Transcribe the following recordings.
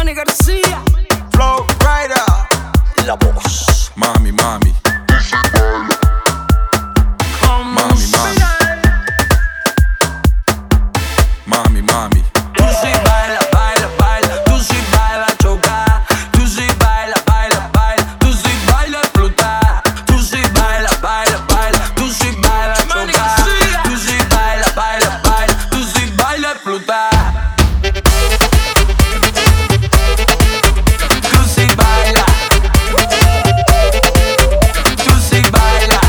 Manny García, Flow Rider, la voz. Mami, mami. Mami, mami. Mami, mami. Tú sí baila, baila, baila. Tú sí baila, choca. Tú sí baila, baila, baila. Tú sí baila, explota. Tú sí baila, baila, baila. Tú sí baila, choca. Tú sí baila, baila, baila. Tú sí baila, explota. Tú sí baila. Tú sí baila.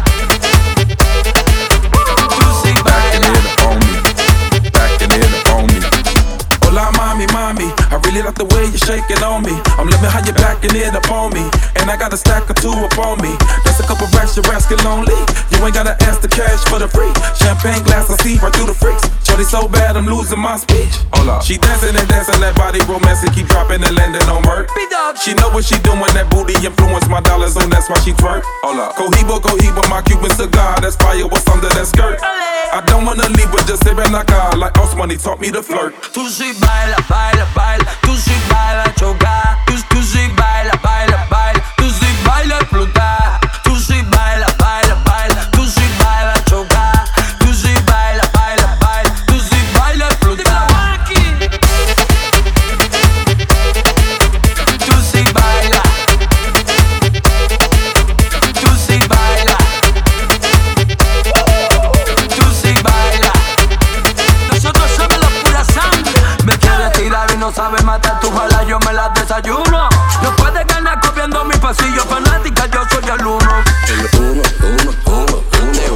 Tú sí baila. Backing it up on me. Hola, mami, mami. I really like the way you shake it on me. I'm loving how you're backing it up on me. And I got a stack or two up on me. That's a couple racks, your ass get lonely. You ain't gotta ask the cash for the free. Champagne glass, I see right through the freaks. Shorty so bad, I'm losing my speech. Hola. She dancing and dancing, that body romancing, keep dropping and landing on her. She know what she doing, that booty influence my dollars, and that's why she twerk. Hola. Cohibo, my Cuban cigar, that's fire, what's under that skirt? I don't wanna leave, but just sit back like Osmoney taught me to flirt. Tú sí baila, baila, baila. Tú sí baila, choca. Tú sí baila, baila, baila. Tú sí baila, explota. Tú sí baila, baila, baila. Tú sí baila, choca. Tú sí baila, baila, baila. Tú sí baila, explota. Tú sí baila. Tú sí baila. Tú sí baila. Nosotros somos la pura sangre. Me quieres tirar y no sabes matar tu bala, yo me las desayuno. No puedes ganar copiando mi pasillo, fanática, yo soy el uno. El uno, the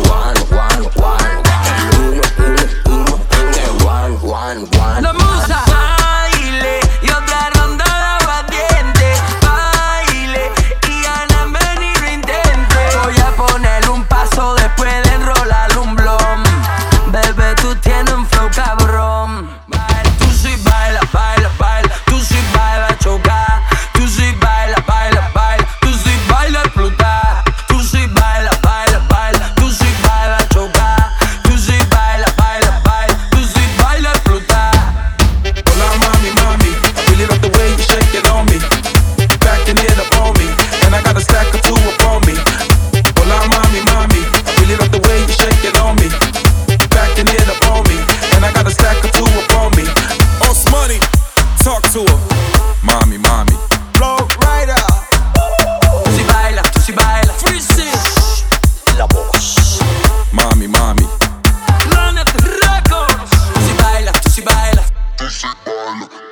one. La musa baile y otra ronda de aguardiente. Baile y gáname ni lo intente. Voy a poner un paso después de enrolar un blom. Bebé, tú tienes un flow cabrón. Tú sí baila, baila, baila. Tú sí baila, choca. Tú sí baila, baila, baila. Tú sí baila, explota. Tú sí baila, baila, baila. Tú sí baila, choca. Tú sí baila, baila, baila. Tú sí baila, explota. Hola, mami, mami. I really like the way you shake it on me. Backing it up on me. And I got a stack or two up on me. Hola, mami, mami. I really like the way you shake it on me. Backing it up on me. And I got a stack or two up on me. Osmoney, talk to her. Mami, mami. Flow Rider, Tú sí baila, tú sí baila. Freezy, La voz. Mami, mami. Planet Records. Tú sí baila, tú sí baila. Tú sí baila.